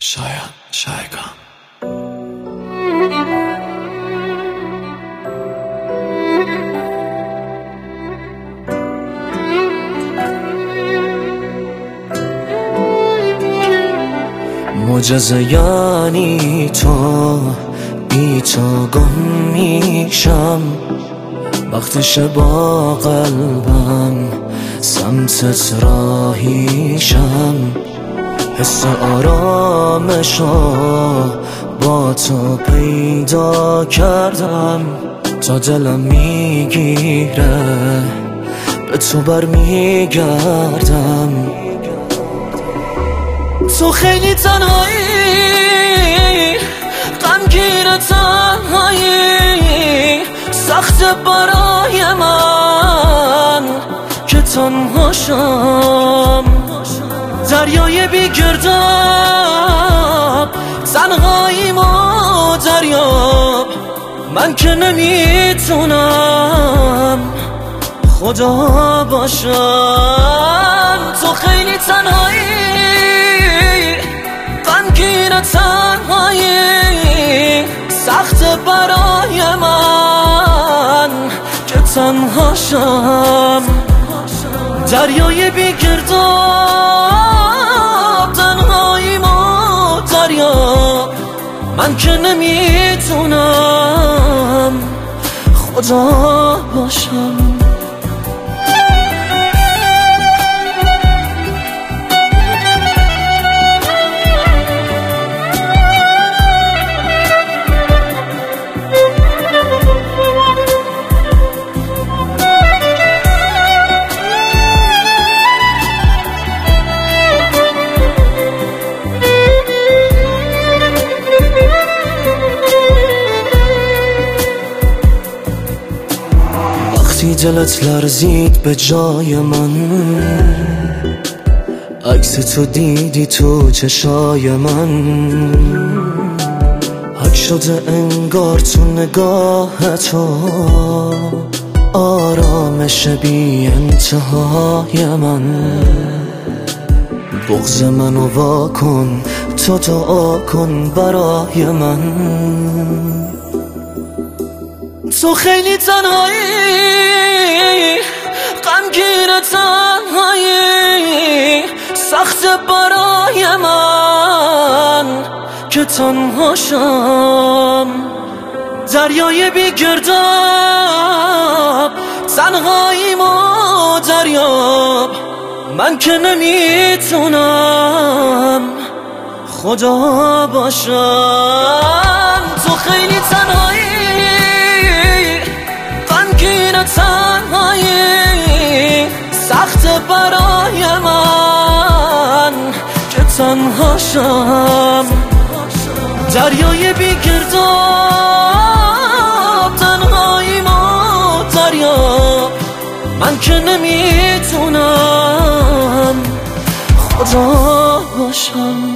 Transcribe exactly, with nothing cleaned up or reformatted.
شاید شایگان معجزه یعنی تو بی تو گم میشم وقتش با قلبم سمتت راهیشم حس آرامشو با تو پیدا کردم تا دلم میگیره به تو برمیگردم تو خیلی تنهایی غمگین تنهایی سخت برای من که تنهاشم دریای بی گرداب تنهاییم و دریاب من که نمیتونم خدا باشم تو خیلی تنهایی غمگین تنهایی سخت برای من که تنهاشم دریای بی گرداب تنهاییم و دریاب من که نمیتونم خدا باشم دلت لرزید به جای من عکس تو دیدی تو چشای من حک شده انگار تو نگاه تو آرامش بی انتهای من بغض منو واکن تو دعا کن برای من تو خیلی تنهایی غمگین تنهایی سخت برای من که تنهاشم دریای بی گرداب تنهاییم و دریاب من که نمیتونم خدا باشم تو خیلی تنهایی تنهایی سخت برای من که تنهاشم دریای بی گرداب تنهاییم و دریاب من که نمیتونم خدا باشم